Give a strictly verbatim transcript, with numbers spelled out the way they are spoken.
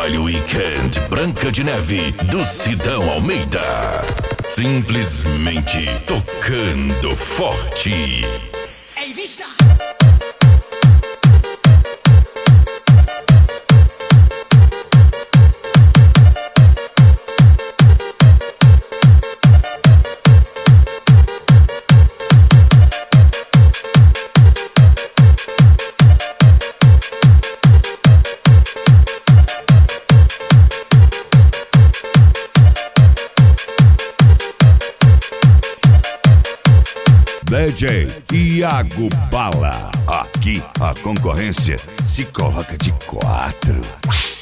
Baile Weekend Branca de Neve do Sidão Almeida. Simplesmente tocando forte. Ei, vista! D J Iago Bala. Aqui a concorrência se coloca de quatro.